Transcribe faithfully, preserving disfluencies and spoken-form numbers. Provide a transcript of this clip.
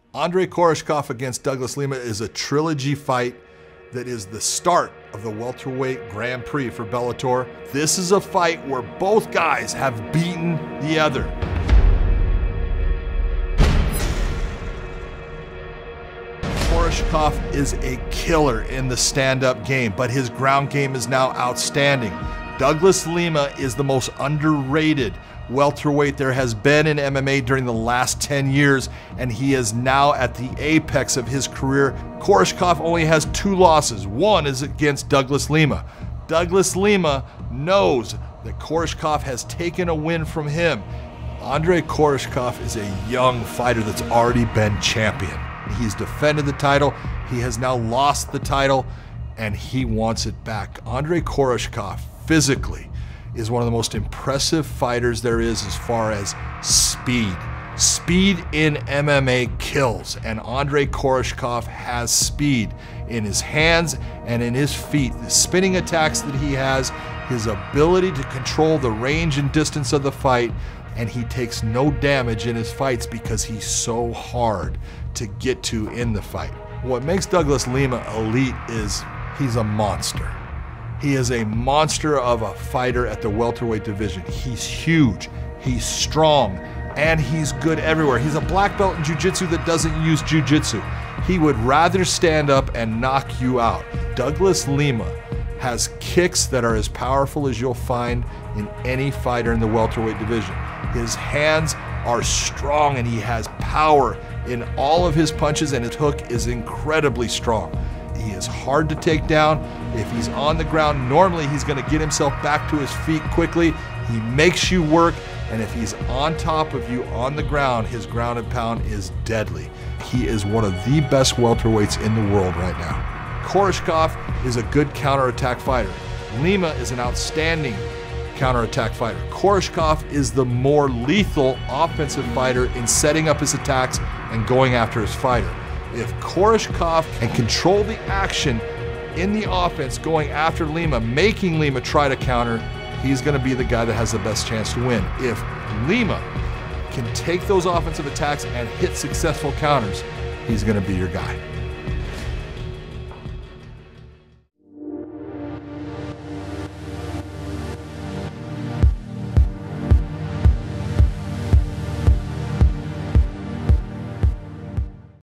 Andrei Koreshkov against Douglas Lima is a trilogy fight that is the start of the welterweight Grand Prix for Bellator. This is a fight where both guys have beaten the other. Koreshkov is a killer in the stand-up game, but his ground game is now outstanding. Douglas Lima is the most underrated welterweight there has been in M M A during the last ten years, and he is now at the apex of his career. Koreshkov only has two losses. One is against Douglas Lima. Douglas Lima knows that Koreshkov has taken a win from him. Andrei Koreshkov is a young fighter that's already been champion. He's defended the title, he has now lost the title, and he wants it back. Andrei Koreshkov, physically, is one of the most impressive fighters there is as far as speed. Speed in M M A kills, and Andrei Koreshkov has speed in his hands and in his feet. The spinning attacks that he has, his ability to control the range and distance of the fight, and he takes no damage in his fights because he's so hard to get to in the fight. What makes Douglas Lima elite is he's a monster. He is a monster of a fighter at the welterweight division. He's huge, he's strong, and he's good everywhere. He's a black belt in jiu-jitsu that doesn't use jiu-jitsu. He would rather stand up and knock you out. Douglas Lima has kicks that are as powerful as you'll find in any fighter in the welterweight division. His hands are strong and he has power in all of his punches, and his hook is incredibly strong. He is hard to take down. If he's on the ground, normally he's going to get himself back to his feet quickly. He makes you work, and if he's on top of you on the ground, his ground and pound is deadly. He is one of the best welterweights in the world right now. Koreshkov is a good counterattack fighter. Lima is an outstanding counterattack fighter. Koreshkov is the more lethal offensive fighter in setting up his attacks and going after his fighter. If Koreshkov can control the action in the offense going after Lima, making Lima try to counter, he's going to be the guy that has the best chance to win. If Lima can take those offensive attacks and hit successful counters, he's going to be your guy.